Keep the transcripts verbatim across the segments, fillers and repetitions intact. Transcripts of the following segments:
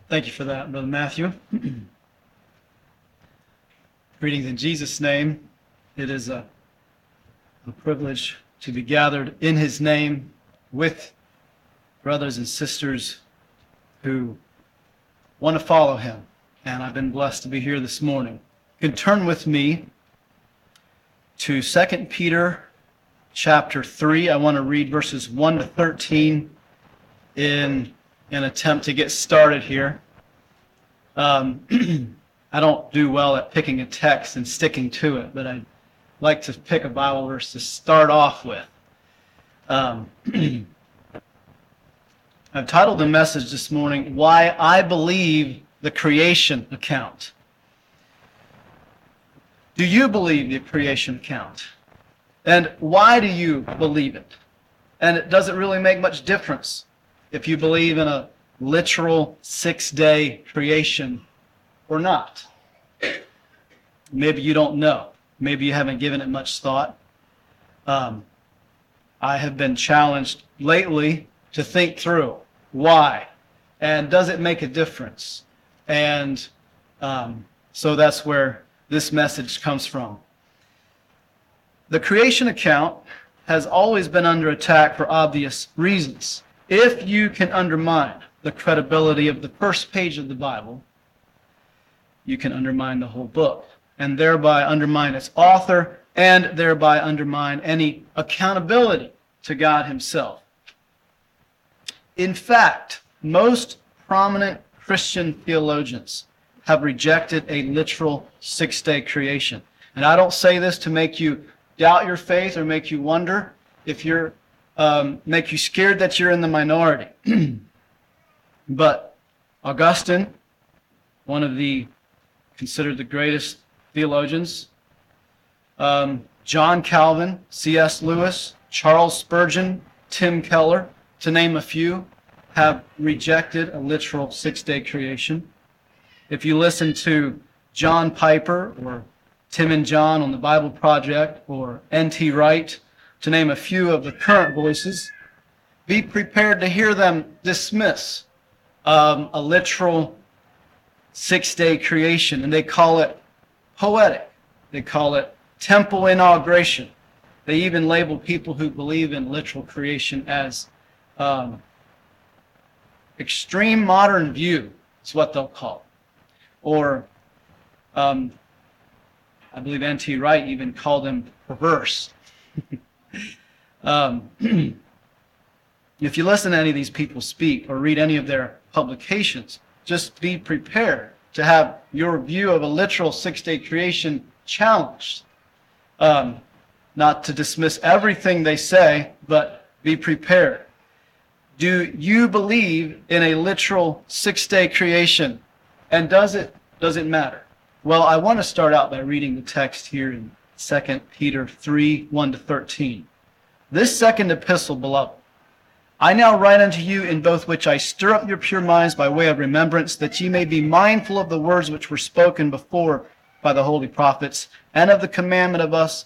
Thank you for that, Brother Matthew. Greetings in Jesus' name. It is a, a privilege to be gathered in His name with brothers and sisters who want to follow Him. And I've been blessed to be here this morning. You can turn with me to Second Peter chapter three. I want to read verses one to thirteen in an attempt to get started here. Um, I don't do well at picking a text and sticking to it, but I'd like to pick a Bible verse to start off with. Um, I've titled the message this morning, Why I Believe the Creation Account. Do you believe the creation account? And why do you believe it? And it doesn't really make much difference if you believe in a literal six-day creation or not. Maybe you don't know. Maybe you haven't given it much thought. Um, I have been challenged lately to think through why, and does it make a difference? And um, so that's where this message comes from. The creation account has always been under attack for obvious reasons. If you can undermine the credibility of the first page of the Bible, you can undermine the whole book, and thereby undermine its author, and thereby undermine any accountability to God Himself. In fact, most prominent Christian theologians have rejected a literal six-day creation. And I don't say this to make you doubt your faith or make you wonder if you're, um, make you scared that you're in the minority. But Augustine, one of the considered the greatest theologians, um, John Calvin, C S Lewis, Charles Spurgeon, Tim Keller, to name a few, have rejected a literal six-day creation. If you listen to John Piper or Tim and John on the Bible Project or N T Wright, to name a few of the current voices, be prepared to hear them dismiss um, a literal six-day creation, and they call it poetic. They call it temple inauguration. They even label people who believe in literal creation as um, extreme modern view, is what they'll call it. Or um, I believe N T Wright even called them perverse. um, if you listen to any of these people speak or read any of their publications, just be prepared to have your view of a literal six-day creation challenged. Um, not to dismiss everything they say, but be prepared. Do you believe in a literal six-day creation? And does it, does it matter? Well, I want to start out by reading the text here in Second Peter three, one to thirteen. This second epistle, beloved, I now write unto you, in both which I stir up your pure minds by way of remembrance, that ye may be mindful of the words which were spoken before by the holy prophets, and of the commandment of us,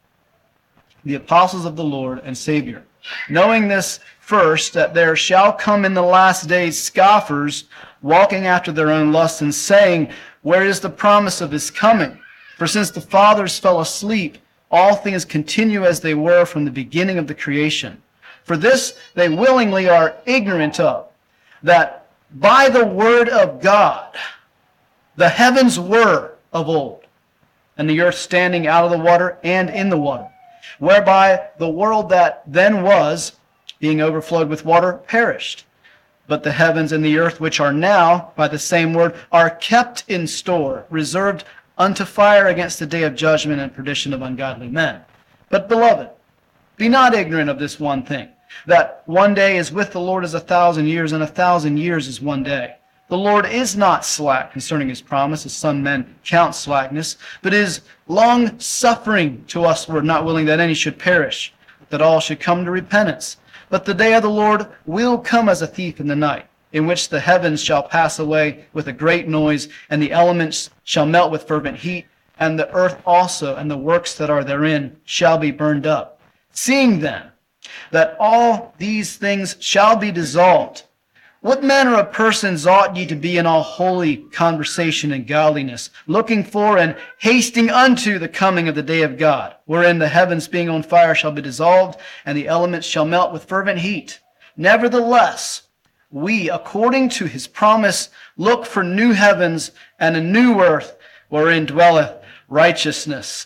the apostles of the Lord and Savior. Knowing this first, that there shall come in the last days scoffers, walking after their own lusts, and saying, Where is the promise of his coming? For since the fathers fell asleep, all things continue as they were from the beginning of the creation. For this they willingly are ignorant of, that by the word of God the heavens were of old, and the earth standing out of the water and in the water, whereby the world that then was, being overflowed with water, perished. But the heavens and the earth, which are now, by the same word, are kept in store, reserved unto fire against the day of judgment and perdition of ungodly men. But, beloved, be not ignorant of this one thing, that one day is with the Lord as a thousand years, and a thousand years is one day. The Lord is not slack concerning his promise, as some men count slackness, but is long-suffering to usward, not willing that any should perish, but that all should come to repentance. But the day of the Lord will come as a thief in the night, in which the heavens shall pass away with a great noise, and the elements shall melt with fervent heat, and the earth also and the works that are therein shall be burned up. Seeing then that all these things shall be dissolved, What manner of persons ought ye to be in all holy conversation and godliness, looking for and hasting unto the coming of the day of God, wherein the heavens being on fire shall be dissolved, and the elements shall melt with fervent heat? Nevertheless, we, according to his promise, look for new heavens and a new earth, wherein dwelleth righteousness.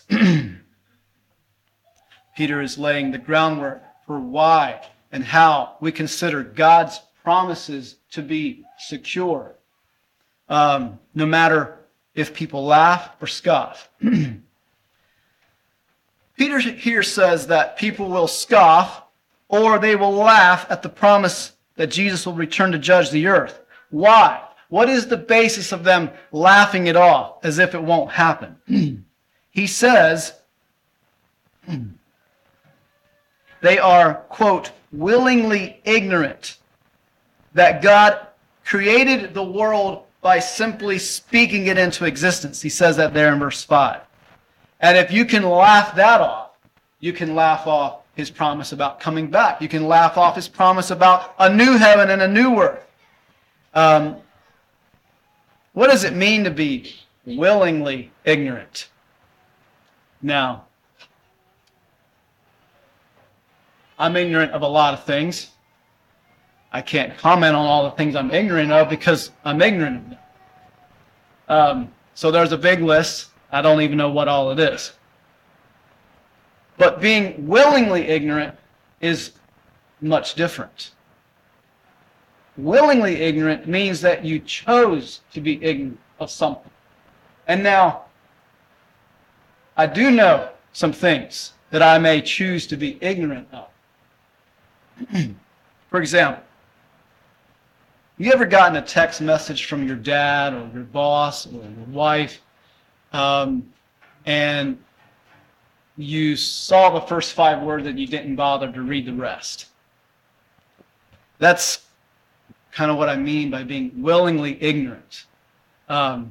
Peter is laying the groundwork for why and how we consider God's promises to be secure, um, no matter if people laugh or scoff. Peter here says that people will scoff or they will laugh at the promise that Jesus will return to judge the earth. Why? What is the basis of them laughing it off as if it won't happen? He says they are, quote, willingly ignorant that God created the world by simply speaking it into existence. He says that there in verse five. And if you can laugh that off, you can laugh off his promise about coming back. You can laugh off his promise about a new heaven and a new earth. Um, what does it mean to be willingly ignorant? Now, I'm ignorant of a lot of things. I can't comment on all the things I'm ignorant of because I'm ignorant of them. Um, so there's a big list. I don't even know what all it is. But being willingly ignorant is much different. Willingly ignorant means that you chose to be ignorant of something. And now, I do know some things that I may choose to be ignorant of. For example, you ever gotten a text message from your dad or your boss or your wife, um, and you saw the first five words and you didn't bother to read the rest? That's kind of what I mean by being willingly ignorant. Um,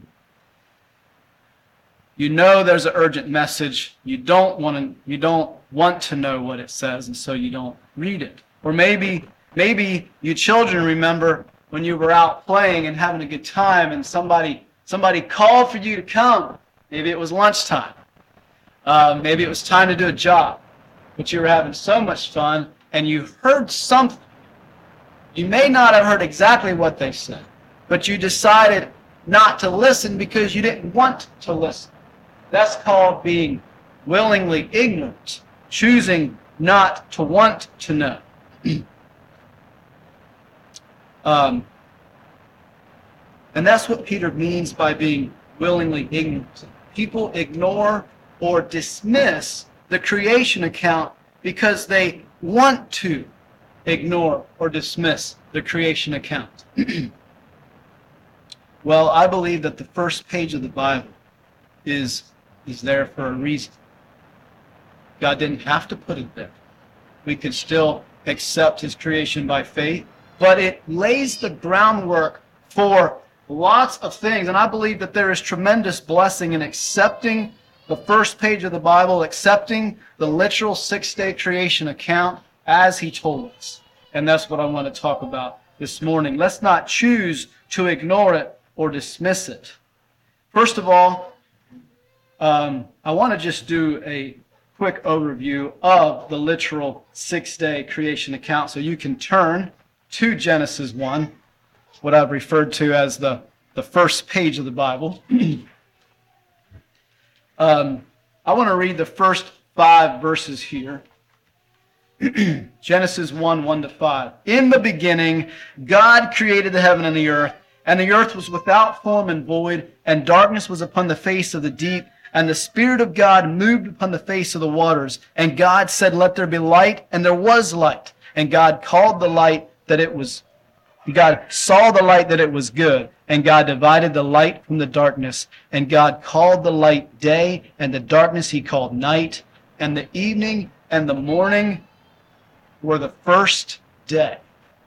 you know there's an urgent message. You don't want to. You don't want to know what it says, and so you don't read it. Or maybe, maybe you children remember when you were out playing and having a good time, and somebody somebody called for you to come. Maybe it was lunchtime. Uh, maybe it was time to do a job, but you were having so much fun, and you heard something. You may not have heard exactly what they said, but you decided not to listen because you didn't want to listen. That's called being willingly ignorant, choosing not to want to know. um, and that's what Peter means by being willingly ignorant. People ignore or dismiss the creation account because they want to ignore or dismiss the creation account. Well, I believe that the first page of the Bible is, is there for a reason. God didn't have to put it there. We could still accept his creation by faith, but it lays the groundwork for lots of things. And I believe that there is tremendous blessing in accepting the first page of the Bible, accepting the literal six-day creation account as he told us. And that's what I want to talk about this morning. Let's not choose to ignore it or dismiss it. First of all, um, I want to just do a quick overview of the literal six-day creation account. So you can turn to Genesis one, what I've referred to as the, the first page of the Bible. um, I want to read the first five verses here. Genesis one, one to five. In the beginning, God created the heaven and the earth, and the earth was without form and void, and darkness was upon the face of the deep, and the Spirit of God moved upon the face of the waters. And God said, let there be light, and there was light. And God called the light that it was, God saw the light that it was good, and God divided the light from the darkness. And God called the light day, and the darkness he called night, and the evening and the morning were the first day.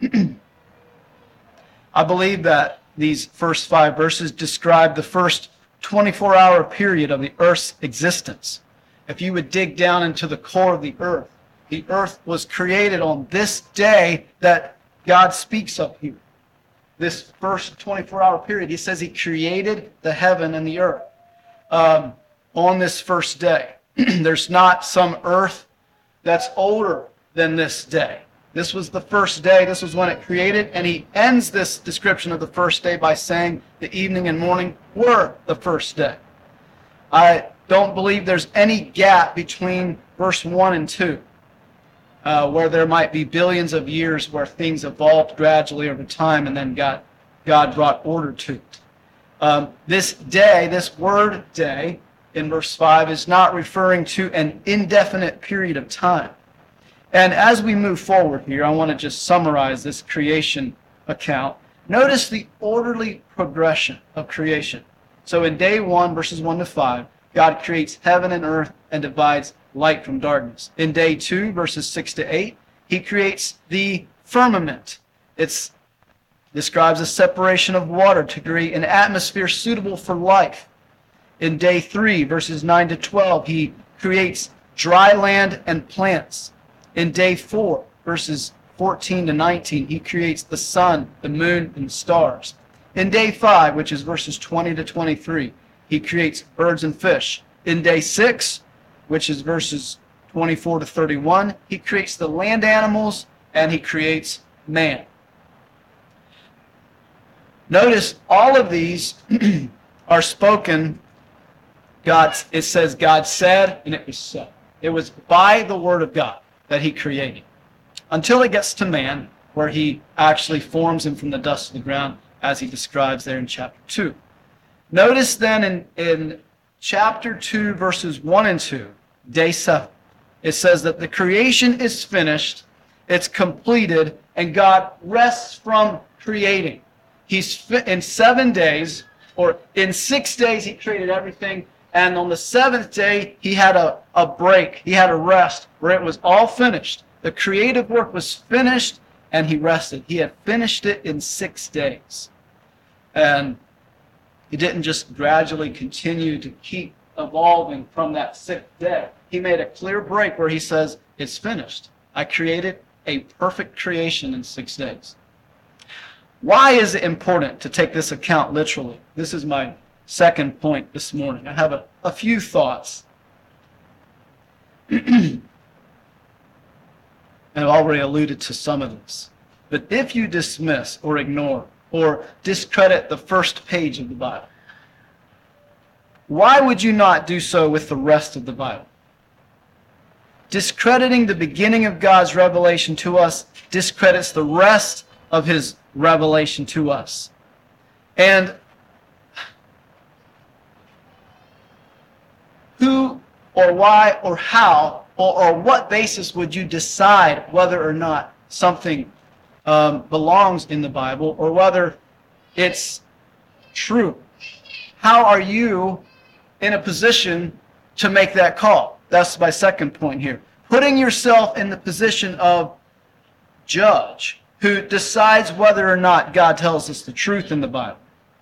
I believe that these first five verses describe the first twenty-four hour period of the earth's existence. If you would dig down into the core of the earth, the earth was created on this day that God speaks of here. this first twenty-four hour period. He says he created the heaven and the earth um, on this first day. There's not some earth that's older than this day. This was the first day. This was when it created. And he ends this description of the first day by saying the evening and morning were the first day. I don't believe there's any gap between verse one and two, uh, where there might be billions of years where things evolved gradually over time and then God, God brought order to it. Um, this day, this word day in verse five is not referring to an indefinite period of time. And as we move forward here, I want to just summarize this creation account. Notice the orderly progression of creation. So in day one, verses one to five, God creates heaven and earth and divides light from darkness. In day two, verses six to eight, he creates the firmament. It describes a separation of water to create an atmosphere suitable for life. In day three, verses nine to twelve, he creates dry land and plants. In day four, verses fourteen to nineteen, he creates the sun, the moon, and the stars. In day five, which is verses twenty to twenty-three, he creates birds and fish. In day six, which is verses twenty-four to thirty-one, he creates the land animals and he creates man. Notice all of these are spoken. God, it says God said, and it was so. It was by the word of God that he created. Until it gets to man, where he actually forms him from the dust of the ground, as he describes there in chapter two. Notice then in, in chapter two, verses one and two, day seven, it says that the creation is finished, it's completed, and God rests from creating. He's fi- in seven days, or in six days, he created everything. And on the seventh day, he had a, a break. He had a rest where it was all finished. The creative work was finished, and he rested. He had finished it in six days. And he didn't just gradually continue to keep evolving from that sixth day. He made a clear break where he says, it's finished. I created a perfect creation in six days. Why is it important to take this account literally? This is my second point this morning. I have a, a few thoughts. And I've already alluded to some of this. But if you dismiss or ignore or discredit the first page of the Bible, why would you not do so with the rest of the Bible? Discrediting the beginning of God's revelation to us discredits the rest of his revelation to us. And who or why or how or, or what basis would you decide whether or not something um, belongs in the Bible or whether it's true? How are you in a position to make that call? That's my second point here. Putting yourself in the position of judge who decides whether or not God tells us the truth in the Bible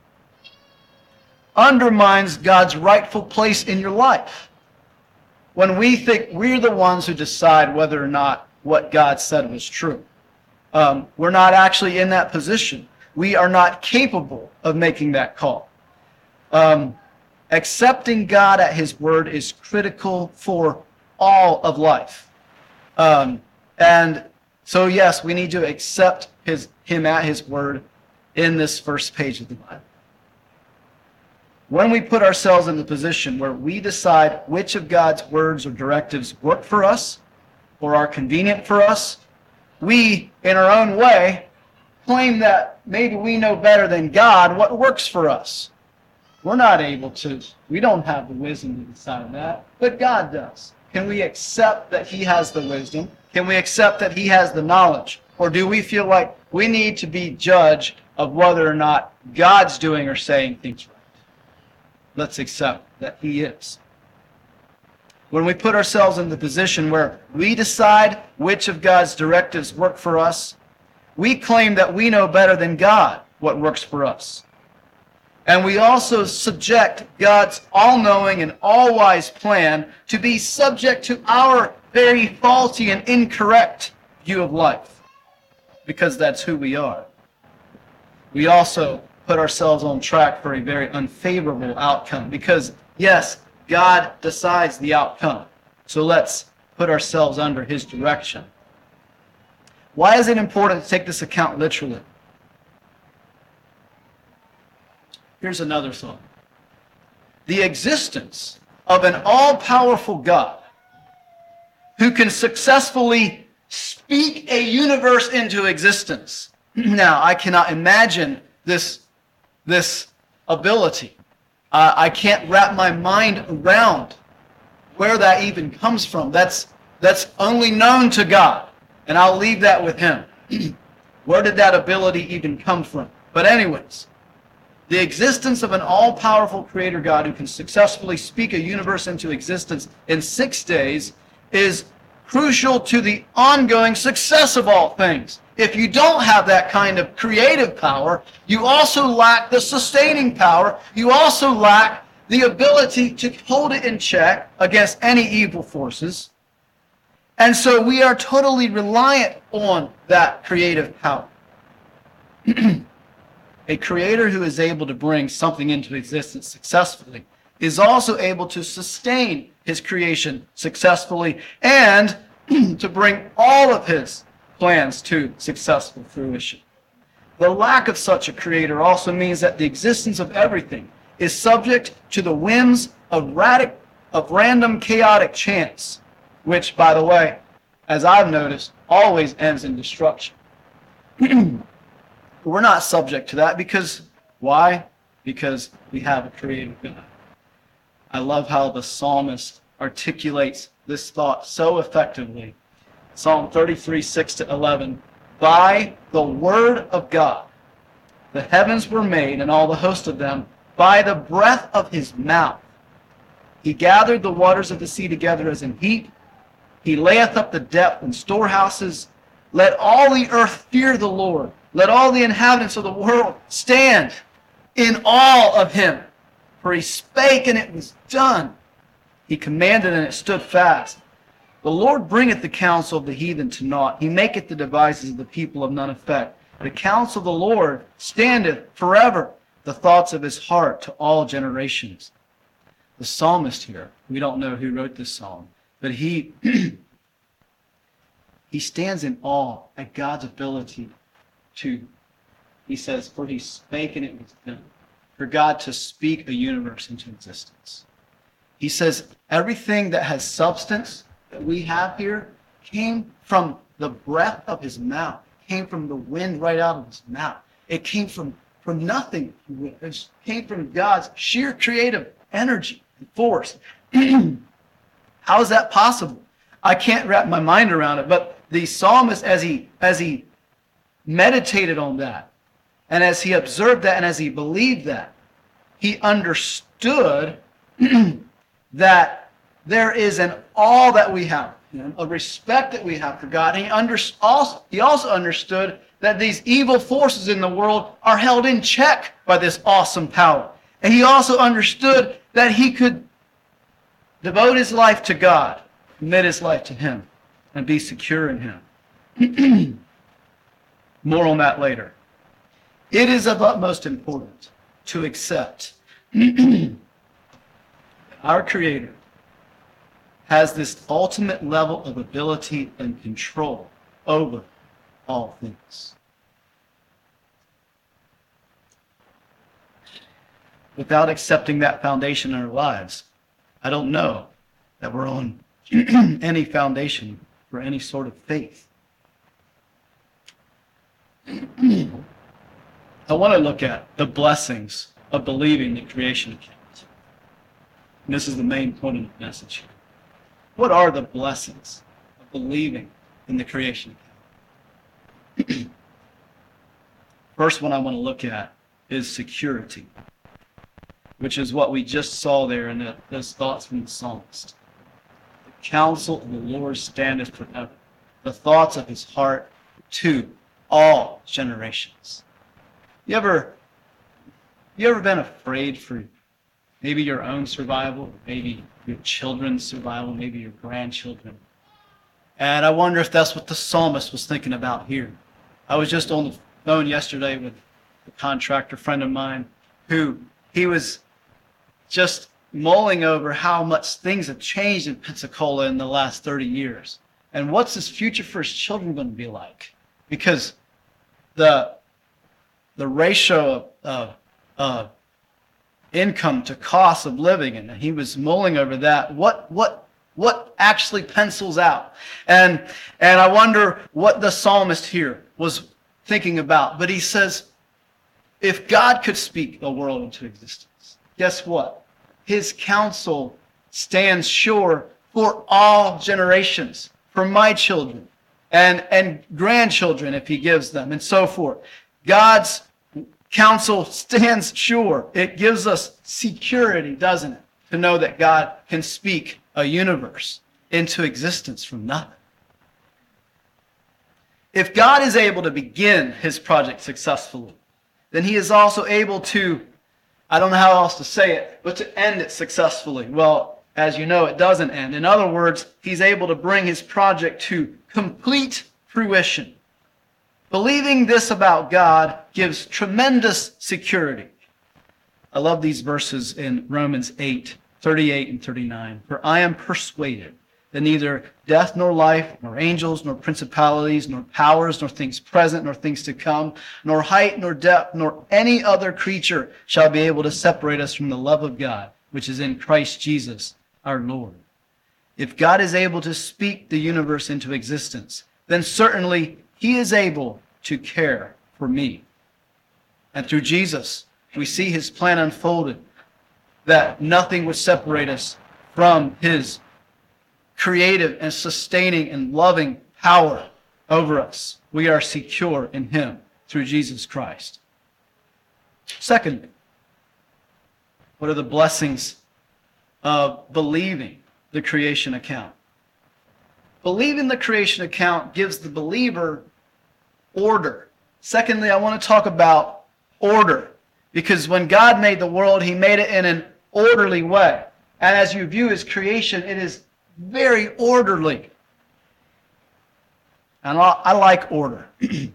undermines God's rightful place in your life. When we think we're the ones who decide whether or not what God said was true, um, we're not actually in that position. We are not capable of making that call. Um, accepting God at his word is critical for all of life. Um, and so, yes, we need to accept his, him at his word in this first page of the Bible. When we put ourselves in the position where we decide which of God's words or directives work for us or are convenient for us, we, in our own way, claim that maybe we know better than God what works for us. We're not able to. We don't have the wisdom to decide that, but God does. Can we accept that he has the wisdom? Can we accept that he has the knowledge? Or do we feel like we need to be judge of whether or not God's doing or saying things right? Let's accept that he is. When we put ourselves in the position where we decide which of God's directives work for us, we claim that we know better than God what works for us. And we also subject God's all-knowing and all-wise plan to be subject to our very faulty and incorrect view of life, because that's who we are. we also put ourselves on track for a very unfavorable outcome because, yes, God decides the outcome. So let's put ourselves under his direction. Why is it important to take this account literally? Here's another thought. The existence of an all-powerful God who can successfully speak a universe into existence. Now, I cannot imagine this, this ability. Uh, I can't wrap my mind around where that even comes from. That's, that's only known to God, and I'll leave that with him. Where did that ability even come from? But anyways, the existence of an all-powerful creator God who can successfully speak a universe into existence in six days is crucial to the ongoing success of all things. If you don't have that kind of creative power, you also lack the sustaining power. You also lack the ability to hold it in check against any evil forces. And so we are totally reliant on that creative power. A creator who is able to bring something into existence successfully is also able to sustain his creation successfully and to bring all of his plans to successful fruition. The lack of such a creator also means that the existence of everything is subject to the whims of, radic- of random chaotic chance, which, by the way, as I've noticed, always ends in destruction. We're not subject to that because, why? Because we have a creative God. I love how the psalmist articulates this thought so effectively. Psalm thirty-three, six to eleven. By the word of God, the heavens were made and all the host of them, by the breath of his mouth. He gathered the waters of the sea together as in heap. He layeth up the depth in storehouses. Let all the earth fear the Lord. Let all the inhabitants of the world stand in awe of him. For he spake, and it was done. He commanded, and it stood fast. The Lord bringeth the counsel of the heathen to naught. He maketh the devices of the people of none effect. The counsel of the Lord standeth forever, the thoughts of his heart to all generations. The psalmist here, we don't know who wrote this psalm, but he, he stands in awe at God's ability to, he says, for he spake and it was done. For God to speak a universe into existence. He says everything that has substance that we have here came from the breath of his mouth. It came from the wind right out of his mouth. It came from, from nothing. It came from God's sheer creative energy and force. How is that possible? I can't wrap my mind around it, but the psalmist, as he, as he meditated on that, and as he observed that, and as he believed that, he understood that there is an awe that we have, you know, a respect that we have for God. And he, under, also, he also understood that these evil forces in the world are held in check by this awesome power. And he also understood that he could devote his life to God, commit his life to him, and be secure in him. More on that later. It is of utmost importance to accept our Creator has this ultimate level of ability and control over all things. Without accepting that foundation in our lives, I don't know that we're on any foundation for any sort of faith. I want to look at the blessings of believing the creation account. And this is the main point of the message here. What are the blessings of believing in the creation account? First one I want to look at is security, which is what we just saw there in the, those thoughts from the psalmist. The counsel of the Lord standeth forever, the thoughts of his heart to all generations. You ever, you ever been afraid for maybe your own survival, maybe your children's survival, maybe your grandchildren? And I wonder if that's what the psalmist was thinking about here. I was just on the phone yesterday with a contractor friend of mine, who he was just mulling over how much things have changed in Pensacola in the last thirty years. And what's his future for his children going to be like? Because the the ratio of, of, of income to cost of living, and he was mulling over that. What what what actually pencils out? And and I wonder what the psalmist here was thinking about. But he says, if God could speak a world into existence, guess what? His counsel stands sure for all generations, for my children and, and grandchildren if he gives them, and so forth. God's counsel stands sure. It gives us security, doesn't it? To know that God can speak a universe into existence from nothing. If God is able to begin his project successfully, then he is also able to, I don't know how else to say it, but to end it successfully. Well, as you know, it doesn't end. In other words, he's able to bring his project to complete fruition. Believing this about God gives tremendous security. I love these verses in Romans eight, thirty-eight and thirty-nine. For I am persuaded that neither death nor life, nor angels, nor principalities, nor powers, nor things present, nor things to come, nor height, nor depth, nor any other creature shall be able to separate us from the love of God, which is in Christ Jesus our Lord. If God is able to speak the universe into existence, then certainly he is able to care for me. And through Jesus, we see his plan unfolded, that nothing would separate us from his creative and sustaining and loving power over us. We are secure in him through Jesus Christ. Secondly, what are the blessings of believing the creation account? Believing the creation account gives the believer order. Secondly, I want to talk about order, because when God made the world, he made it in an orderly way. And as you view his creation, it is very orderly. And I like order.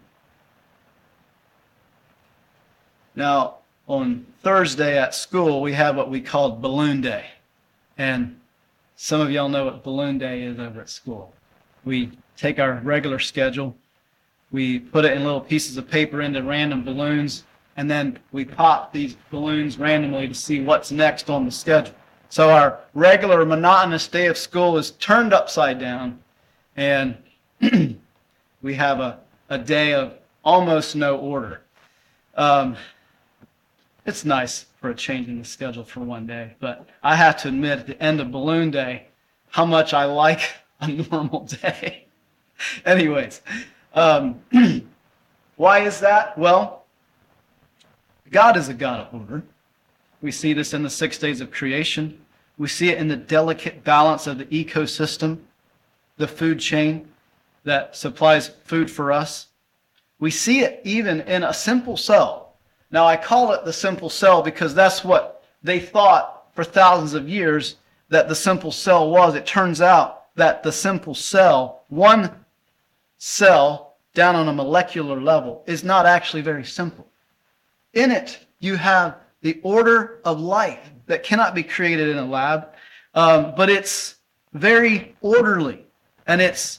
Now, on Thursday at school, we have what we call Balloon Day. And some of y'all know what Balloon Day is over at school. We take our regular schedule, we put it in little pieces of paper into random balloons, and then we pop these balloons randomly to see what's next on the schedule. So our regular monotonous day of school is turned upside down, and we have a, a day of almost no order. Um, it's nice for a change in the schedule for one day, but I have to admit at the end of Balloon Day how much I like a normal day. Anyways, um, why is that? Well, God is a God of order. We see this in the six days of creation. We see it in the delicate balance of the ecosystem, the food chain that supplies food for us. We see it even in a simple cell. Now, I call it the simple cell because that's what they thought for thousands of years that the simple cell was. It turns out that the simple cell, one cell down on a molecular level, is not actually very simple. In it, you have the order of life that cannot be created in a lab, um, but it's very orderly, and it's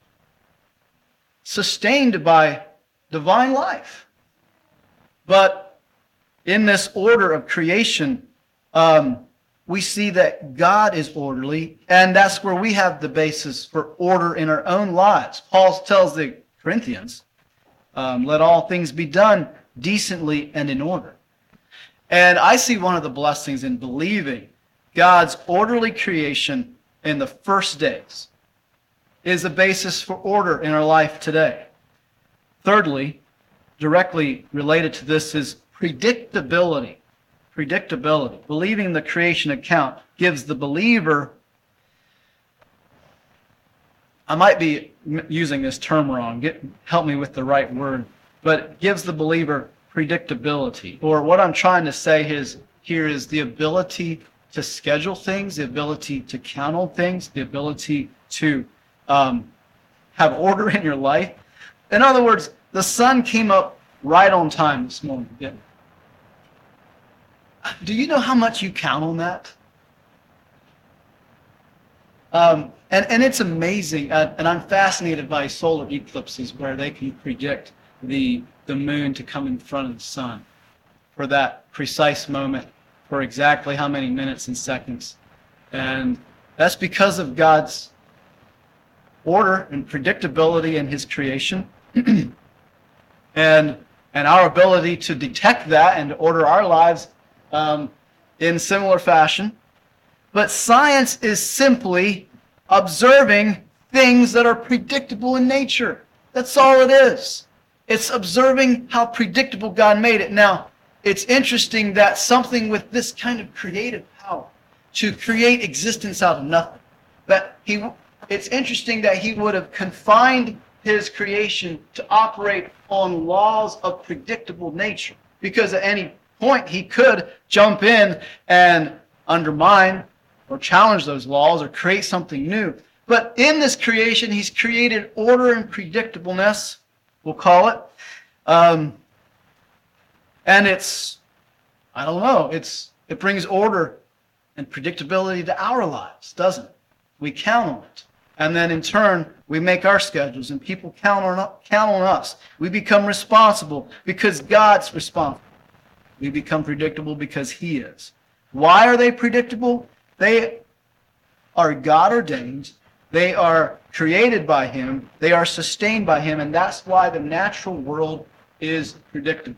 sustained by divine life. But in this order of creation, um, we see that God is orderly, and that's where we have the basis for order in our own lives. Paul tells the Corinthians, um, let all things be done decently and in order. And I see one of the blessings in believing God's orderly creation in the first days is a basis for order in our life today. Thirdly, directly related to this is predictability. Predictability. Believing the creation account gives the believer, I might be using this term wrong, Get, help me with the right word, but it gives the believer predictability. Or what I'm trying to say is here is the ability to schedule things, the ability to count on things, the ability to um, have order in your life. In other words, the sun came up right on time this morning, didn't we? Do you know how much you count on that? Um, and, and it's amazing, uh, and I'm fascinated by solar eclipses where they can predict the, the moon to come in front of the sun for that precise moment, for exactly how many minutes and seconds. And that's because of God's order and predictability in his creation. and, and our ability to detect that and to order our lives um, in similar fashion. But science is simply observing things that are predictable in nature. That's all it is. It's observing how predictable God made it. Now, it's interesting that something with this kind of creative power, to create existence out of nothing, that he, it's interesting that he would have confined his creation to operate on laws of predictable nature, because at any point he could jump in and undermine or challenge those laws or create something new. But in this creation, he's created order and predictableness, we'll call it. Um, and it's, I don't know, it's it brings order and predictability to our lives, doesn't it? We count on it. And then in turn, we make our schedules and people count on, count on us. We become responsible because God's responsible. We become predictable because he is. Why are they predictable? They are God ordained. They are created by him. They are sustained by him. And that's why the natural world is predictable.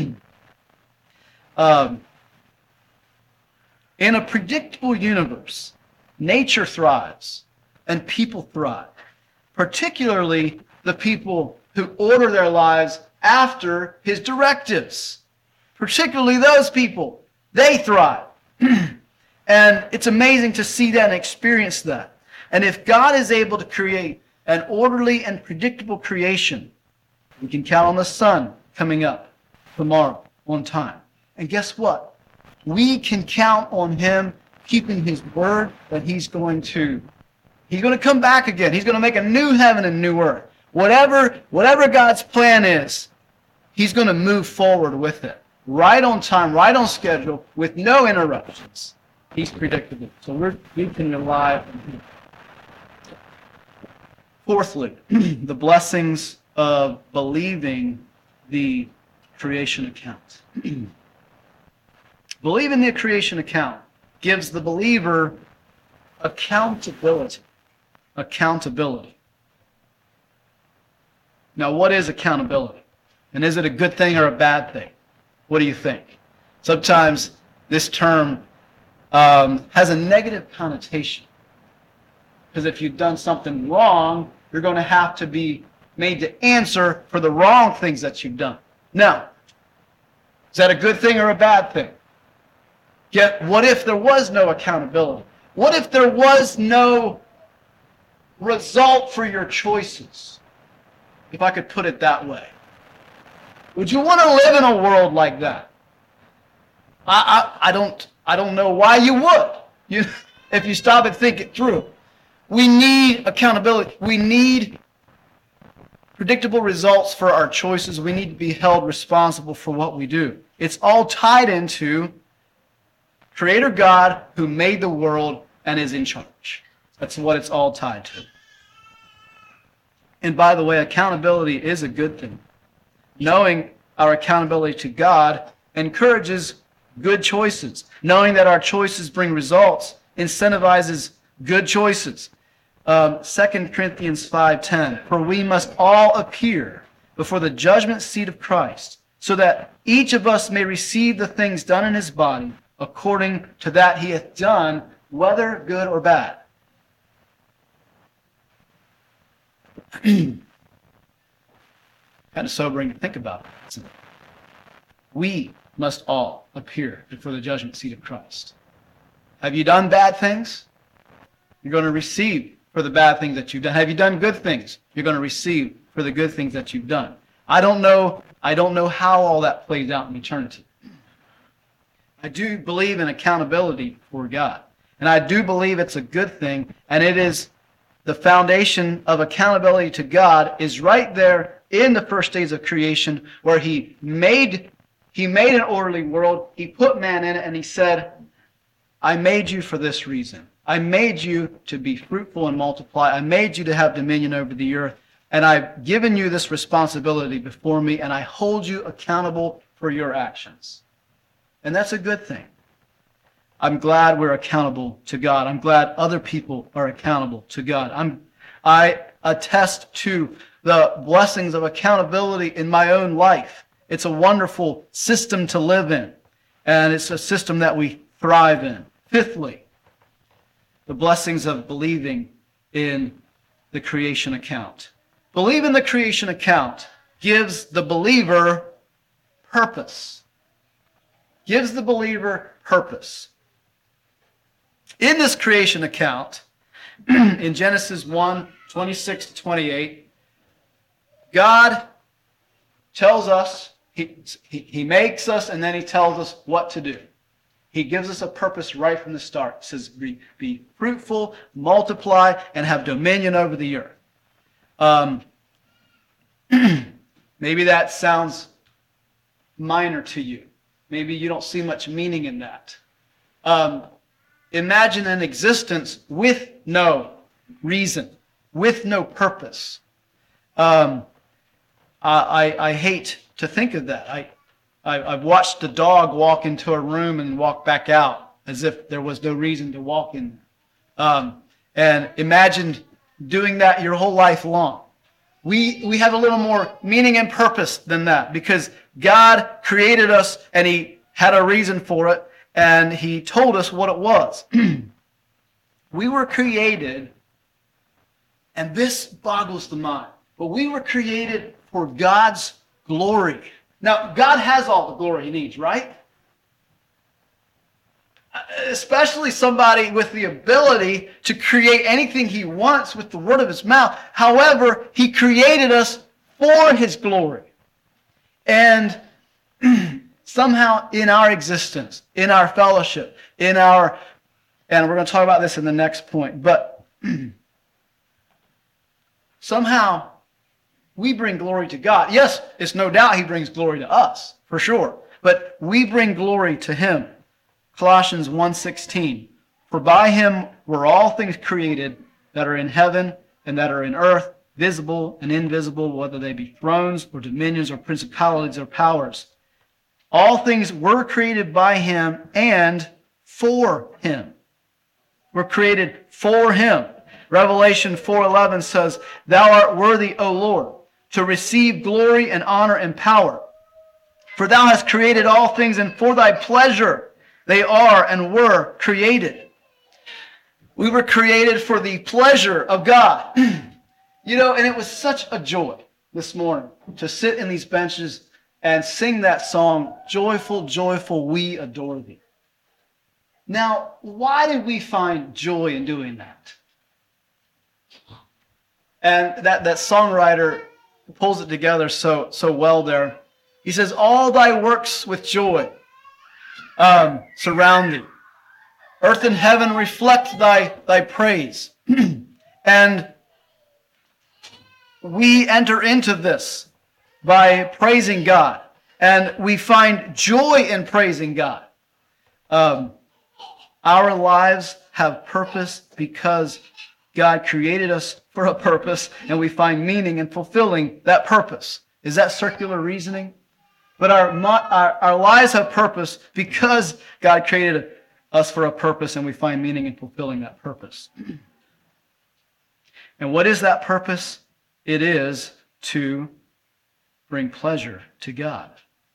um, in a predictable universe, nature thrives and people thrive. Particularly the people who order their lives after his directives. Particularly those people. They thrive. And it's amazing to see that and experience that. And if God is able to create an orderly and predictable creation, we can count on the sun coming up tomorrow on time. And guess what? We can count on him keeping his word that he's going to he's going to come back again. He's going to make a new heaven and new earth. Whatever, whatever God's plan is, he's going to move forward with it. Right on time, right on schedule, with no interruptions. He's predictable. So we're, we can rely on him. Fourthly, the blessings of believing the creation account. Believing the creation account gives the believer accountability. Accountability. Now, what is accountability? And is it a good thing or a bad thing? What do you think? Sometimes this term um, has a negative connotation. Because if you've done something wrong, you're going to have to be made to answer for the wrong things that you've done. Now, is that a good thing or a bad thing? Yet, what if there was no accountability? What if there was no result for your choices? If I could put it that way. Would you want to live in a world like that? I, I, I don't I don't know why you would. You, if you stop and think it through. We need accountability. We need predictable results for our choices. We need to be held responsible for what we do. It's all tied into Creator God who made the world and is in charge. That's what it's all tied to. And by the way, accountability is a good thing. Knowing our accountability to God encourages good choices. Knowing that our choices bring results incentivizes good choices. Um, Second Corinthians five ten, for we must all appear before the judgment seat of Christ, so that each of us may receive the things done in his body according to that he hath done, whether good or bad. Kind of sobering to think about, isn't it? We must all appear before the judgment seat of Christ. Have you done bad things? You're going to receive for the bad things that you've done. Have you done good things? You're going to receive for the good things that you've done. I don't know, I don't know how all that plays out in eternity. I do believe in accountability for God. And I do believe it's a good thing, and it is the foundation of accountability to God is right there in the first days of creation, where he made, he made an orderly world. He put man in it, and he said, I made you for this reason. I made you to be fruitful and multiply. I made you to have dominion over the earth. And I've given you this responsibility before me, and I hold you accountable for your actions. And that's a good thing. I'm glad we're accountable to God. I'm glad other people are accountable to God. I'm, I attest to the blessings of accountability in my own life. It's a wonderful system to live in, and it's a system that we thrive in. Fifthly, the blessings of believing in the creation account. Believe in the creation account gives the believer purpose. Gives the believer purpose. In this creation account, in Genesis one, twenty-six to twenty-eight, God tells us, he, he, he makes us, and then he tells us what to do. He gives us a purpose right from the start. He says, be, be fruitful, multiply, and have dominion over the earth. Um, maybe that sounds minor to you. Maybe you don't see much meaning in that. Um, imagine an existence with no reason, with no purpose. Um, I, I, I hate to think of that. I, I, I've watched a dog walk into a room and walk back out as if there was no reason to walk in. Um, and imagine doing that your whole life long. We, we have a little more meaning and purpose than that, because God created us and he had a reason for it, and he told us what it was. We were created, and this boggles the mind, but we were created for God's glory. Now, God has all the glory he needs, right? Especially somebody with the ability to create anything he wants with the word of his mouth. However, he created us for his glory. And somehow in our existence, in our fellowship, in our, and we're going to talk about this in the next point, but somehow we bring glory to God. Yes, it's no doubt he brings glory to us, for sure. But we bring glory to him. Colossians one sixteen, for by him were all things created that are in heaven and that are in earth, visible and invisible, whether they be thrones or dominions or principalities or powers. All things were created by him and for him. We're created for him. Revelation four eleven says, thou art worthy, O Lord, to receive glory and honor and power. For thou hast created all things, and for thy pleasure they are and were created. We were created for the pleasure of God. You know, and it was such a joy this morning to sit in these benches and sing that song, Joyful, Joyful, We Adore Thee. Now, why did we find joy in doing that? And that, that songwriter pulls it together so, so well there. He says, all thy works with joy um, surround thee. Earth and heaven reflect thy, thy praise. And we enter into this by praising God. And we find joy in praising God. Um, our lives have purpose because God created us for a purpose, and we find meaning in fulfilling that purpose. Is that circular reasoning? But our, our, our lives have purpose because God created us for a purpose, and we find meaning in fulfilling that purpose. And what is that purpose? It is to bring pleasure to God.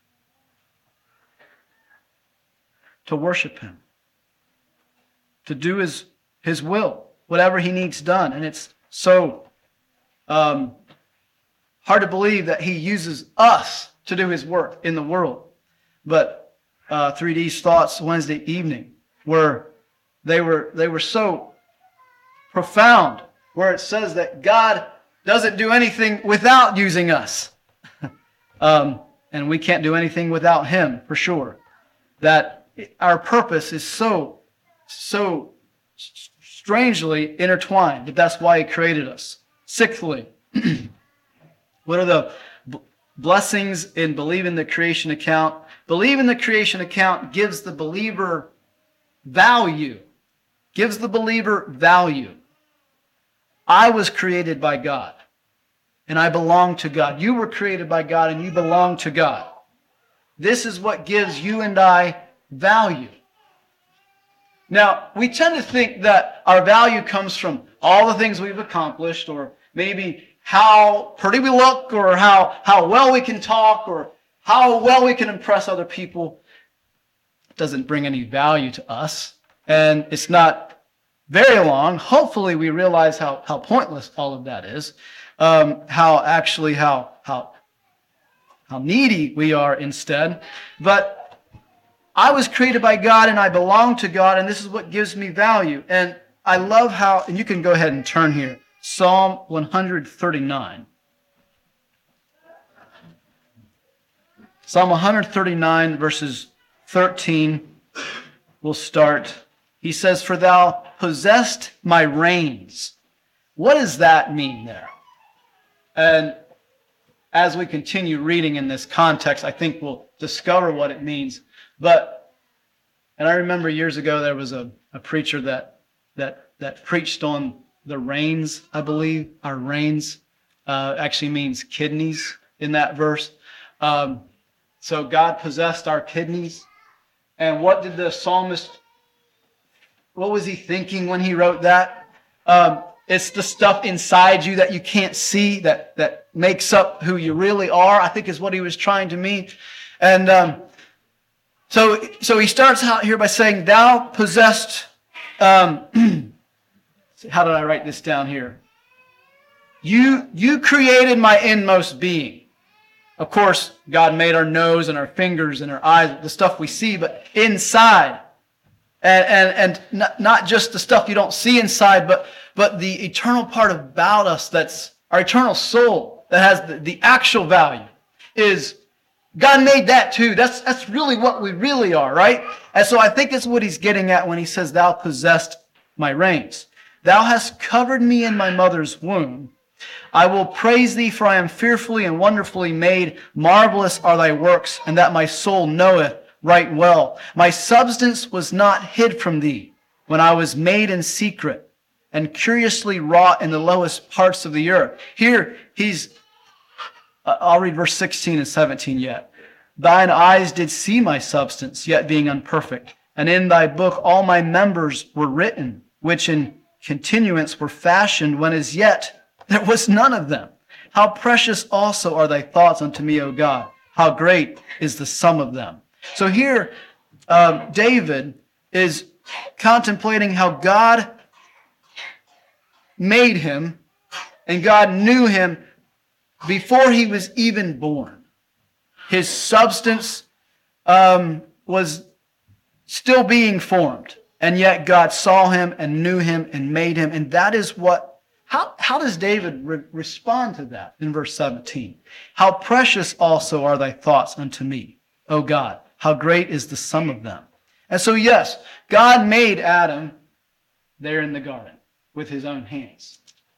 To worship him. To do his, his will, whatever he needs done. And it's so um, hard to believe that he uses us to do his work in the world. But uh, three D's thoughts Wednesday evening were they were they were so profound, where it says that God doesn't do anything without using us. um, and we can't do anything without him, for sure. That our purpose is so, so strangely intertwined, but that's why he created us. Sixthly, what are the blessings in believing the creation account. Believing the creation account gives the believer value. Gives the believer value. I was created by God, and I belong to God. You were created by God, and you belong to God. This is what gives you and I value. Now, we tend to think that our value comes from all the things we've accomplished, or maybe how pretty we look, or how, how well we can talk, or how well we can impress other people. It doesn't bring any value to us, and it's not very long. Hopefully we realize how, how pointless all of that is, um, how actually how, how, how needy we are instead. But I was created by God and I belong to God, and this is what gives me value. And I love how, and you can go ahead and turn here, Psalm one thirty-nine. Psalm one thirty-nine, verses thirteen, we'll start. He says, "For thou possessed my reins." What does that mean there? And as we continue reading in this context, I think we'll discover what it means. But, and I remember years ago there was a, a preacher that, that, that preached on the reins, I believe. Our reins uh, actually means kidneys in that verse. Um, so God possessed our kidneys. And what did the psalmist, what was he thinking when he wrote that? Um, it's the stuff inside you that you can't see that, that makes up who you really are, I think is what he was trying to mean. And um, so, so he starts out here by saying, thou possessed, um, how did I write this down here? You, you created my inmost being. Of course, God made our nose and our fingers and our eyes, the stuff we see, but inside. And, and, and not, not just the stuff you don't see inside, but, but the eternal part about us that's our eternal soul that has the, the actual value is God made that too. That's, that's really what we really are, right? And so I think that's what he's getting at when he says, thou possessed my reins. Thou hast covered me in my mother's womb. I will praise thee, for I am fearfully and wonderfully made. Marvelous are thy works, and that my soul knoweth right well. My substance was not hid from thee when I was made in secret and curiously wrought in the lowest parts of the earth. Here, he's, uh, I'll read verse sixteen and seventeen yet. Thine eyes did see my substance, yet being unperfect. And in thy book all my members were written, which in continuance were fashioned when as yet there was none of them. How precious also are thy thoughts unto me, O God. How great is the sum of them. So here, um, David is contemplating how God made him, and God knew him before he was even born. His substance um, was still being formed, and yet God saw him and knew him and made him, and that is what, how, how does David re- respond to that in verse seventeen? How precious also are thy thoughts unto me, O God. How great is the sum of them. And so, yes, God made Adam there in the garden with his own hands.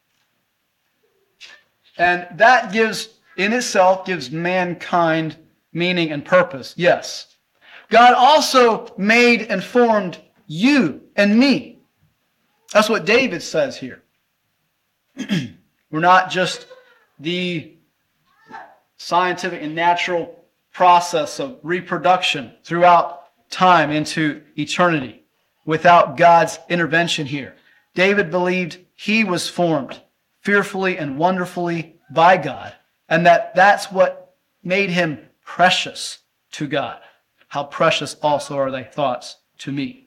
And that gives, in itself, gives mankind meaning and purpose. Yes. God also made and formed you and me. That's what David says here. We're not just the scientific and natural process of reproduction throughout time into eternity without God's intervention here. David believed he was formed fearfully and wonderfully by God, and that that's what made him precious to God. How precious also are thy thoughts to me.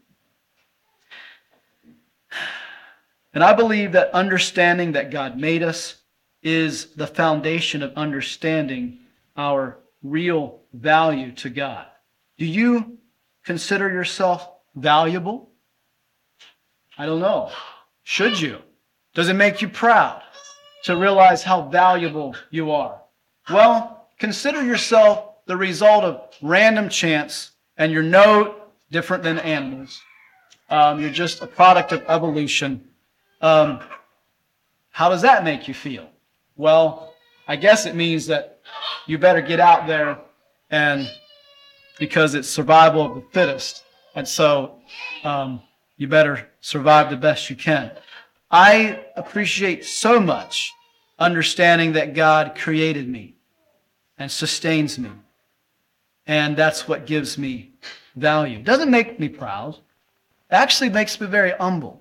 And I believe that understanding that God made us is the foundation of understanding our real value to God. Do you consider yourself valuable? I don't know. Should you? Does it make you proud to realize how valuable you are? Well, consider yourself the result of random chance, and you're no different than animals. Um, you're just a product of evolution. Um, how does that make you feel? Well, I guess it means that you better get out there, and because it's survival of the fittest. And so um, you better survive the best you can. I appreciate so much understanding that God created me and sustains me. And that's what gives me value. It doesn't make me proud. It actually makes me very humble.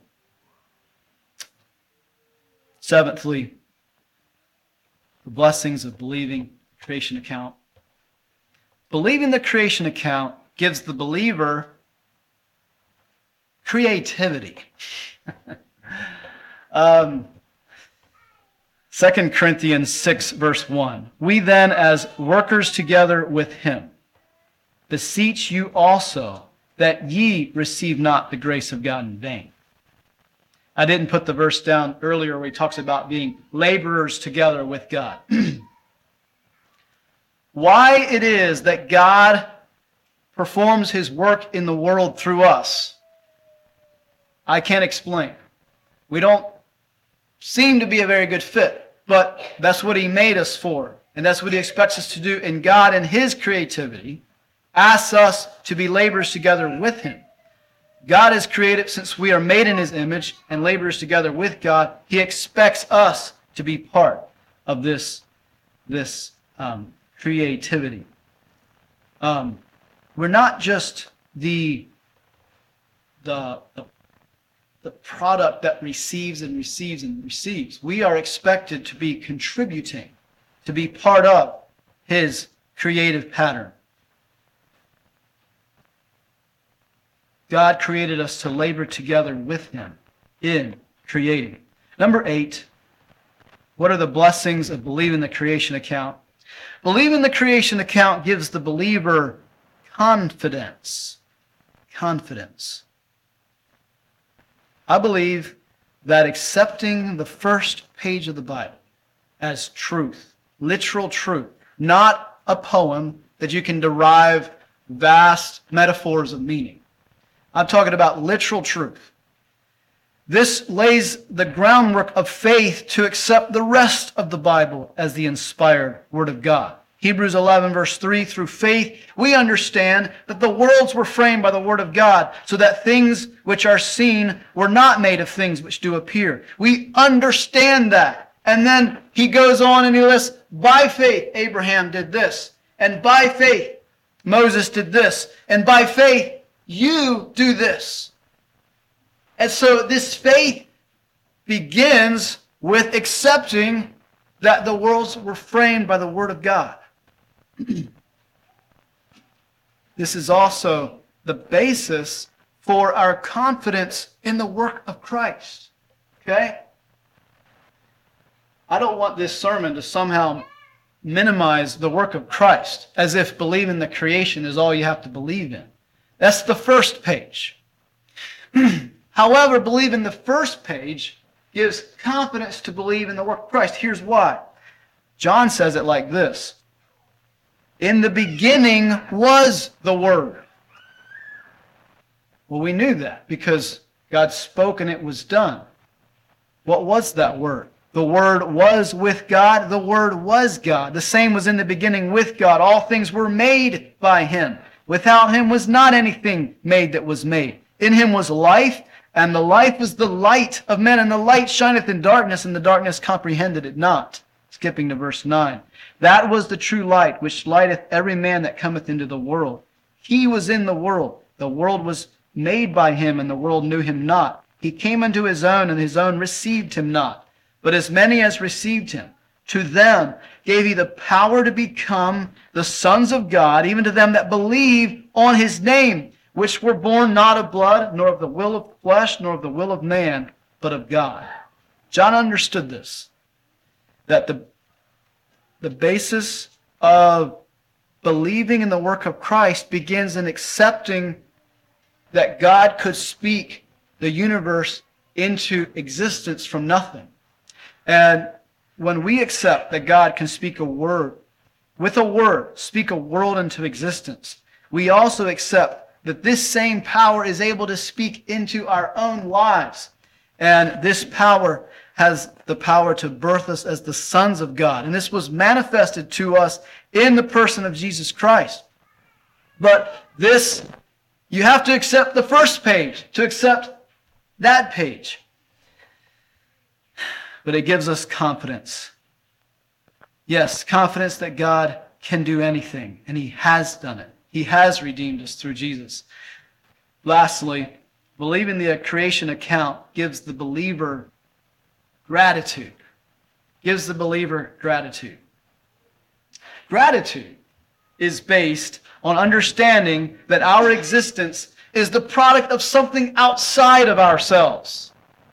Seventhly, the blessings of believing the creation account. Believing the creation account gives the believer creativity. um, Second Corinthians six, verse one. We then, as workers together with him, beseech you also that ye receive not the grace of God in vain. I didn't put the verse down earlier where he talks about being laborers together with God. Why it is that God performs his work in the world through us, I can't explain. We don't seem to be a very good fit, but that's what he made us for. And that's what he expects us to do. And God, in his creativity, asks us to be laborers together with him. God has created, since we are made in his image and laborers together with God, he expects us to be part of this, this um, creativity. Um, we're not just the, the, the, the product that receives and receives and receives. We are expected to be contributing, to be part of his creative pattern. God created us to labor together with him in creating. Number eight, what are the blessings of believing the creation account? Believing the creation account gives the believer confidence. Confidence. I believe that accepting the first page of the Bible as truth, literal truth, not a poem that you can derive vast metaphors of meaning. I'm talking about literal truth. This lays the groundwork of faith to accept the rest of the Bible as the inspired Word of God. Hebrews eleven, verse three, through faith we understand that the worlds were framed by the Word of God, so that things which are seen were not made of things which do appear. We understand that. And then he goes on and he lists, by faith Abraham did this, and by faith Moses did this, and by faith you do this. And so this faith begins with accepting that the worlds were framed by the Word of God. This is also the basis for our confidence in the work of Christ. Okay? I don't want this sermon to somehow minimize the work of Christ, as if believing the creation is all you have to believe in. That's the first page. However, believing the first page gives confidence to believe in the work of Christ. Here's why. John says it like this. In the beginning was the Word. Well, we knew that because God spoke and it was done. What was that Word? The Word was with God. The Word was God. The same was in the beginning with God. All things were made by him. Without him was not anything made that was made. In him was life, and the life was the light of men, and the light shineth in darkness, and the darkness comprehended it not. Skipping to verse nine. That was the true light, which lighteth every man that cometh into the world. He was in the world. The world was made by him, and the world knew him not. He came unto his own, and his own received him not. But as many as received him, to them gave he the power to become the sons of God, even to them that believe on his name, which were born not of blood, nor of the will of flesh, nor of the will of man, but of God. John understood this, that the, the basis of believing in the work of Christ begins in accepting that God could speak the universe into existence from nothing. And when we accept that God can speak a word, with a word, speak a world into existence, we also accept that this same power is able to speak into our own lives. And this power has the power to birth us as the sons of God. And this was manifested to us in the person of Jesus Christ. But this, you have to accept the first page to accept that page. But it gives us confidence. Yes, confidence that God can do anything, and He has done it. He has redeemed us through Jesus. Lastly, believing the creation account gives the believer gratitude. Gives the believer gratitude. Gratitude is based on understanding that our existence is the product of something outside of ourselves.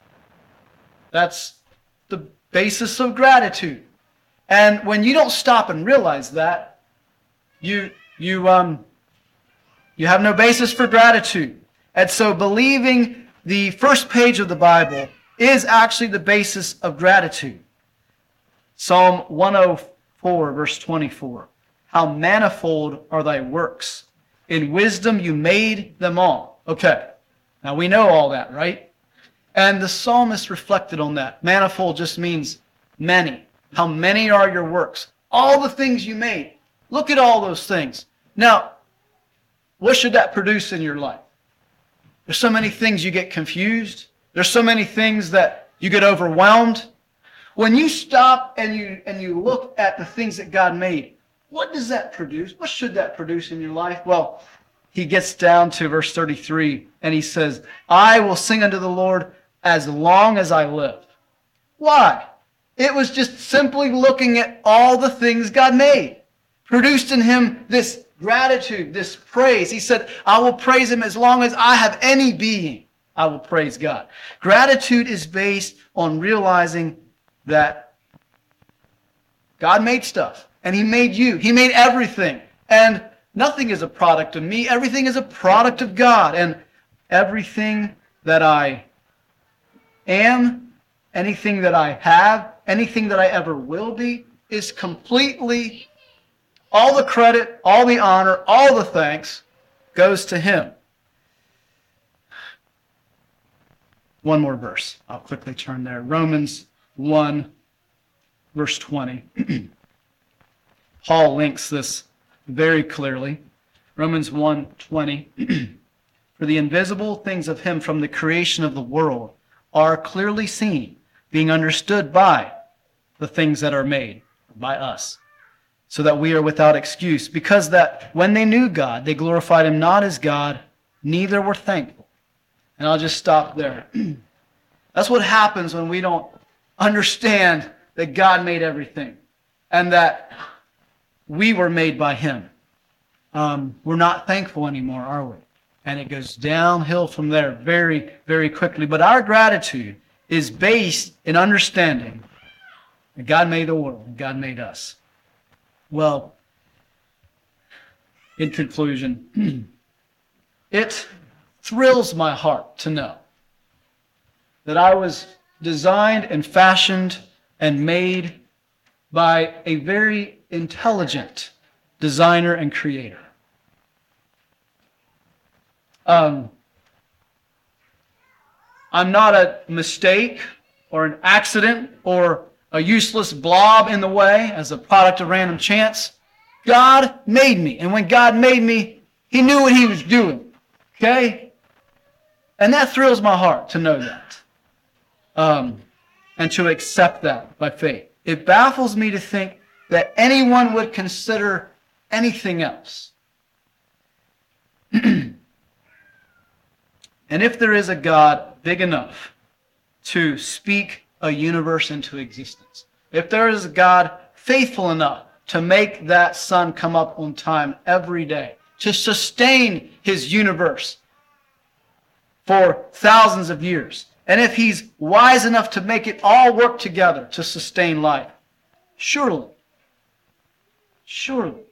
That's the basis of gratitude. And when you don't stop and realize that, you you um you have no basis for gratitude. And so believing the first page of the Bible is actually the basis of gratitude. Psalm one oh four, verse twenty-four. How manifold are thy works. In wisdom you made them all. Okay, now we know all that, right? And the psalmist reflected on that. Manifold just means many. How many are your works? All the things you made. Look at all those things. Now, what should that produce in your life? There's so many things you get confused. There's so many things that you get overwhelmed. When you stop and you and you look at the things that God made, what does that produce? What should that produce in your life? Well, he gets down to verse thirty-three and he says, I will sing unto the Lord as long as I live. Why? It was just simply looking at all the things God made. Produced in him this gratitude, this praise. He said, I will praise him as long as I have any being. I will praise God. Gratitude is based on realizing that God made stuff. And he made you. He made everything. And nothing is a product of me. Everything is a product of God. And everything that I am, anything that I have, anything that I ever will be, is completely, all the credit, all the honor, all the thanks goes to him. One more verse. I'll quickly turn there. Romans one, verse twenty. Paul links this very clearly. Romans one twenty. For the invisible things of him from the creation of the world are clearly seen, being understood by the things that are made, by us, so that we are without excuse. Because that when they knew God, they glorified him not as God, neither were thankful. And I'll just stop there. That's what happens when we don't understand that God made everything and that we were made by him. Um, we're not thankful anymore, are we? And it goes downhill from there very, very quickly. But our gratitude is based in understanding that God made the world and God made us. Well, in conclusion, it thrills my heart to know that I was designed and fashioned and made by a very intelligent designer and creator. Um, I'm not a mistake or an accident or a useless blob in the way as a product of random chance. God made me. And when God made me, he knew what he was doing. Okay? And that thrills my heart to know that. Um, and to accept that by faith. It baffles me to think that anyone would consider anything else. And if there is a God big enough to speak a universe into existence, if there is a God faithful enough to make that sun come up on time every day, to sustain his universe for thousands of years, and if he's wise enough to make it all work together to sustain life, surely, surely,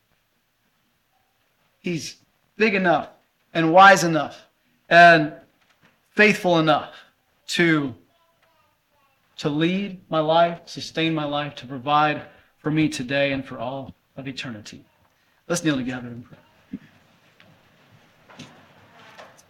he's big enough and wise enough and faithful enough to, to lead my life, sustain my life, to provide for me today and for all of eternity. Let's kneel together and pray.